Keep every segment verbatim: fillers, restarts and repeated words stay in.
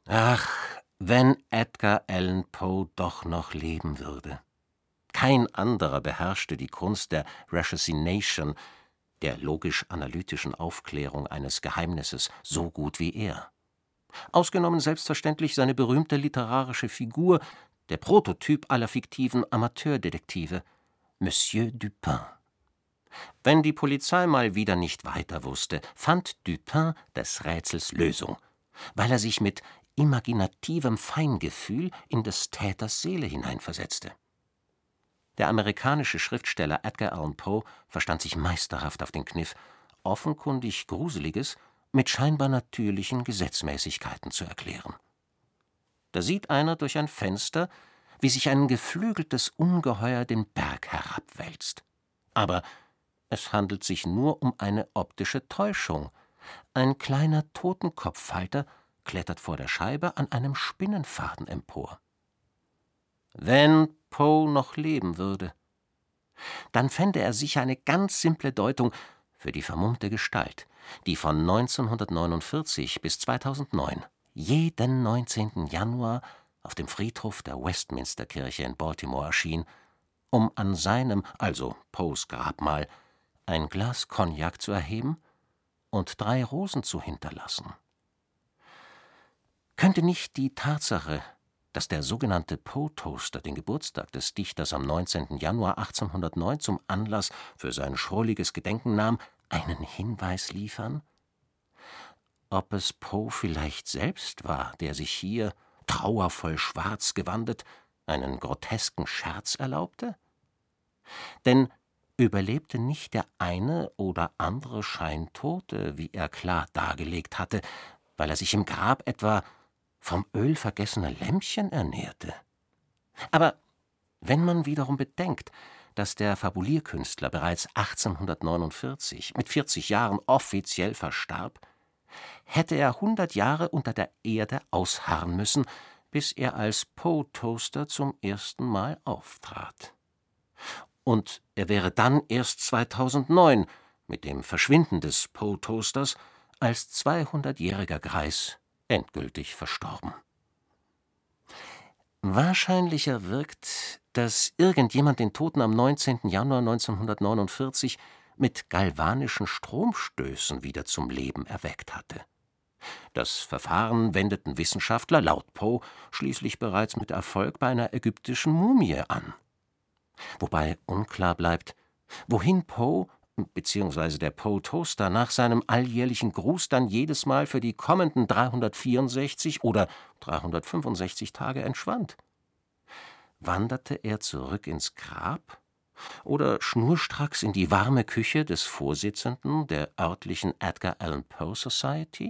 Ach, wenn Edgar Allan Poe doch noch leben würde. Kein anderer beherrschte die Kunst der Ratiocination, der logisch-analytischen Aufklärung eines Geheimnisses, so gut wie er. Ausgenommen selbstverständlich seine berühmte literarische Figur, der Prototyp aller fiktiven Amateurdetektive, Monsieur Dupin. Wenn die Polizei mal wieder nicht weiter wusste, fand Dupin des Rätsels Lösung, weil er sich mit imaginativem Feingefühl in des Täters Seele hineinversetzte. Der amerikanische Schriftsteller Edgar Allan Poe verstand sich meisterhaft auf den Kniff, offenkundig Gruseliges mit scheinbar natürlichen Gesetzmäßigkeiten zu erklären. Da sieht einer durch ein Fenster, wie sich ein geflügeltes Ungeheuer den Berg herabwälzt. Aber es handelt sich nur um eine optische Täuschung. Ein kleiner Totenkopffalter klettert vor der Scheibe an einem Spinnenfaden empor. Wenn Poe noch leben würde, dann fände er sicher eine ganz simple Deutung für die vermummte Gestalt, die von neunzehnhundertneunundvierzig bis zweitausendneun jeden neunzehnten Januar auf dem Friedhof der Westminster-Kirche in Baltimore erschien, um an seinem, also Poes Grabmal, ein Glas Cognac zu erheben und drei Rosen zu hinterlassen. Könnte nicht die Tatsache, dass der sogenannte Poe-Toaster den Geburtstag des Dichters am neunzehnten Januar achtzehnhundertneun zum Anlass für sein schrulliges Gedenken nahm, einen Hinweis liefern? Ob es Poe vielleicht selbst war, der sich hier, trauervoll schwarz gewandet, einen grotesken Scherz erlaubte? Denn überlebte nicht der eine oder andere Scheintote, wie er klar dargelegt hatte, weil er sich im Grab etwa vom Öl vergessener Lämpchen ernährte? Aber wenn man wiederum bedenkt, dass der Fabulierkünstler bereits achtzehnhundertneunundvierzig mit vierzig Jahren offiziell verstarb, hätte er hundert Jahre unter der Erde ausharren müssen, bis er als Poe-Toaster zum ersten Mal auftrat. Und er wäre dann erst zweitausendneun, mit dem Verschwinden des Poe-Toasters, als zweihundertjähriger Greis endgültig verstorben. Wahrscheinlicher wirkt, dass irgendjemand den Toten am neunzehnten Januar neunzehnhundertneunundvierzig mit galvanischen Stromstößen wieder zum Leben erweckt hatte. Das Verfahren wendeten Wissenschaftler, laut Poe, schließlich bereits mit Erfolg bei einer ägyptischen Mumie an. Wobei unklar bleibt, wohin Poe bzw. der Poe-Toaster nach seinem alljährlichen Gruß dann jedes Mal für die kommenden dreihundertvierundsechzig oder dreihundertfünfundsechzig Tage entschwand. Wanderte er zurück ins Grab oder schnurstracks in die warme Küche des Vorsitzenden der örtlichen Edgar Allan Poe Society?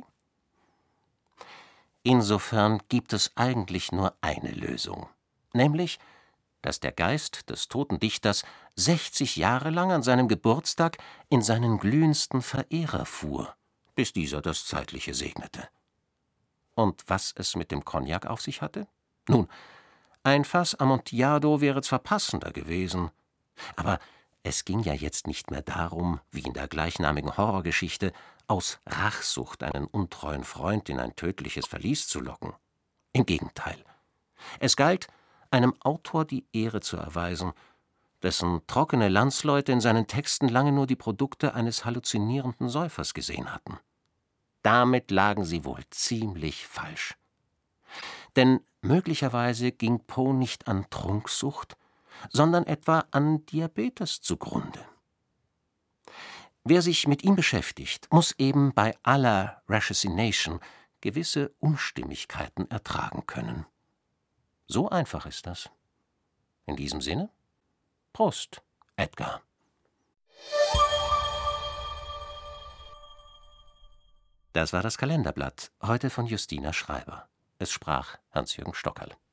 Insofern gibt es eigentlich nur eine Lösung, nämlich, dass der Geist des toten Dichters sechzig Jahre lang an seinem Geburtstag in seinen glühendsten Verehrer fuhr, bis dieser das Zeitliche segnete. Und was es mit dem Cognac auf sich hatte? Nun, ein Fass Amontillado wäre zwar passender gewesen, aber es ging ja jetzt nicht mehr darum, wie in der gleichnamigen Horrorgeschichte, aus Rachsucht einen untreuen Freund in ein tödliches Verlies zu locken. Im Gegenteil. Es galt, einem Autor die Ehre zu erweisen, dessen trockene Landsleute in seinen Texten lange nur die Produkte eines halluzinierenden Säufers gesehen hatten. Damit lagen sie wohl ziemlich falsch. Denn möglicherweise ging Poe nicht an Trunksucht, sondern etwa an Diabetes zugrunde. Wer sich mit ihm beschäftigt, muss eben bei aller Ratiocination gewisse Unstimmigkeiten ertragen können. So einfach ist das. In diesem Sinne, Prost, Edgar. Das war das Kalenderblatt, heute von Justina Schreiber. Es sprach Hans-Jürgen Stockerl.